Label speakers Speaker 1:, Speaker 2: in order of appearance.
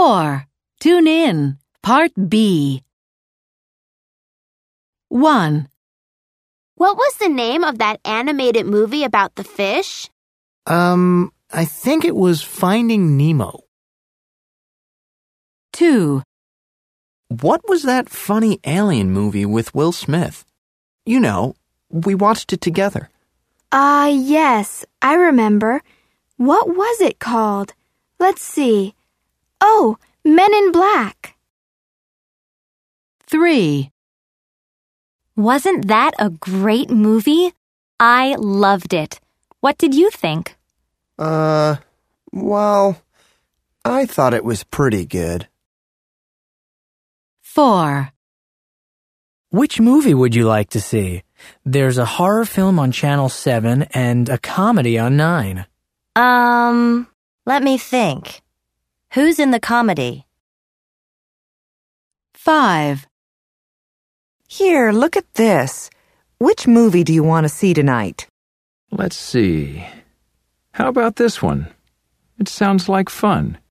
Speaker 1: 4. Tune in. Part B. 1.
Speaker 2: What was the name of that animated movie about the fish?
Speaker 3: I think it was Finding Nemo.
Speaker 1: 2.
Speaker 4: What was that funny alien movie with Will Smith? You know, we watched it together.
Speaker 5: Yes, I remember. What was it called? Let's see. Oh, Men in Black.
Speaker 1: 3.
Speaker 6: Wasn't that a great movie? I loved it. What did you think?
Speaker 4: Well, I thought it was pretty good.
Speaker 1: 4.
Speaker 3: Which movie would you like to see? There's a horror film on Channel 7 and a comedy on 9.
Speaker 7: Let me think. Who's in the comedy?
Speaker 1: 5.
Speaker 8: Here, look at this. Which movie do you want to see tonight?
Speaker 9: Let's see. How about this one? It sounds like fun.